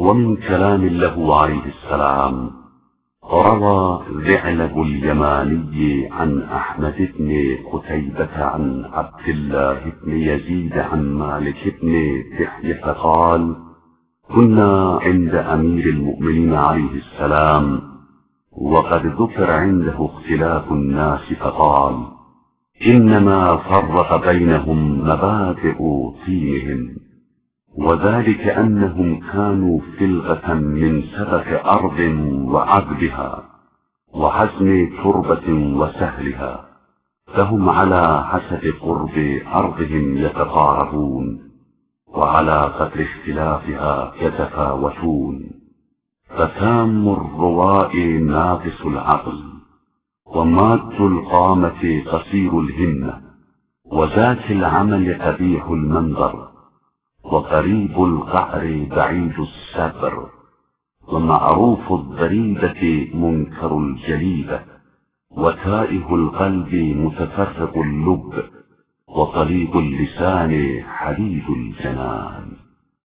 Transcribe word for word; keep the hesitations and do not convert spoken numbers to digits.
ومن كلام له عليه السلام. روى ذعلب اليماني عن أحمد بن قتيبة عن عبد الله بن يزيد عن مالك بن دحية قال: كنا عند أمير المؤمنين عليه السلام وقد ذكر عنده اختلاف الناس فقال: إنما فرق بينهم مبادئ طينهم، وذلك أنهم كانوا فلغة من سبك أرض وعذبها وحزم تربة وسهلها، فهم على حسب قرب أرضهم يتقاربون، وعلى قدر اختلافها يتفاوتون. فتام الرواء ناقص العقل، وماد القامة قصير الهمة، وذات العمل قبيح المنظر، وقريب القعر بعيد السبر، ومعروف الضريبة منكر الجليبة، وتائه القلب متفرق اللب، وطليق اللسان حديد الجنان.